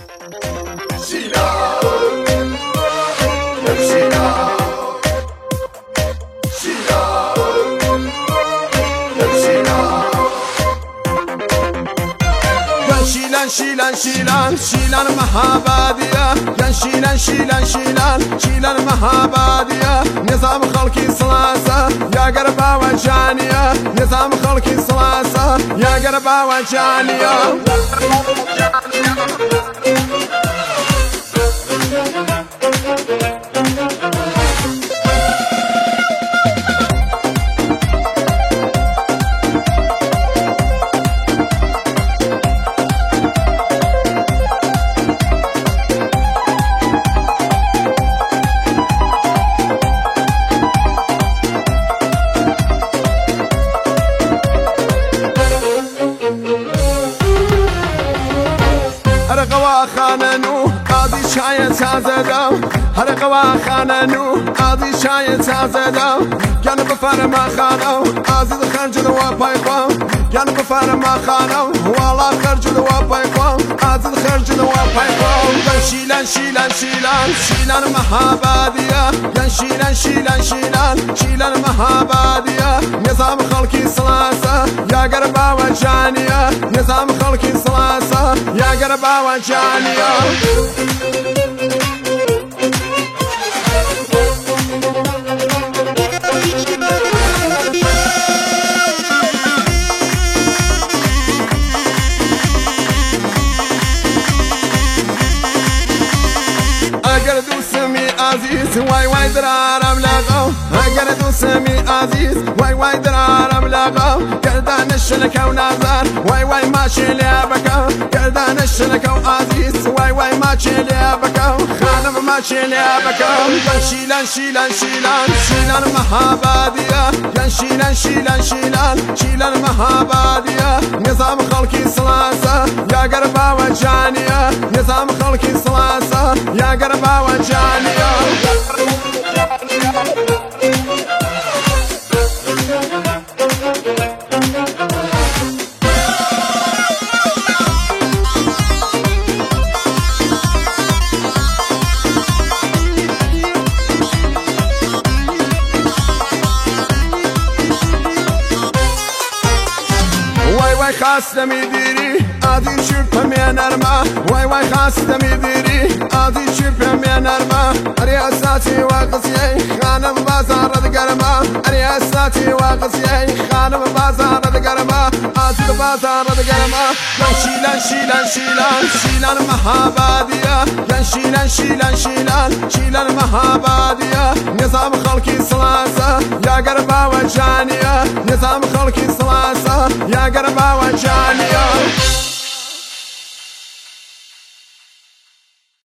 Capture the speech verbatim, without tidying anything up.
شيلان شيلان شيلان مهابادية يا شيلان شيلان شيلان شيلان مهابادية نظام خلقي صلاسة يا قربا وجانية نظام خلقي صلاسة يا قربا وجانية هرقوا خاننو قاضي شاي تازدو هرقوا خاننو قاضي شاي تازدو كان بفرما خانو عزيز خرج وبايقو كان بفرما خانو والله خرج وبايقو عزيز خرج وبايقو شيلان شيلان شيلان شيلان مهابادية يا شيلان شيلان شيلان شيلان مهابادية نظام خلقي صلاسة يا قربا وجانية نظام خلقي صلاسة يا قربا وجانية اگر دوسمی عزیز وای وای درارم لغو اگر دوسمی عزیز وای وای درارم لغو گردنش لکو نظر وای وای ماشی لبکو گردنش لکو عزیز وای وای ماشی لبکو خانم ماشی لبکو شیلان شیلان شیلان شیلان مهابادیة یا شیلان شیلان شیلان شیلان مهابادیة نظام خلقی صلاسة یا قربا وجانية نظام خلقی صلاسة یا قربا وجانية وای وای خواستم دیری آدی چوبم یا نرما وای وای خواستم دیری آدی چوبم یا نرما ریاستی و قصیه خانم بازار دگرما ریاستی و قصیه خانم بازار دگرما آدی بازار دگرما شیلان شیلان شیلان شیلان مهابادیة یا شیلان شیلان شیلان شیلان مهابادیة نظام خلقی صلاسة یا قربا وجانية نظام خلقی صلاسة يا قربا وجانية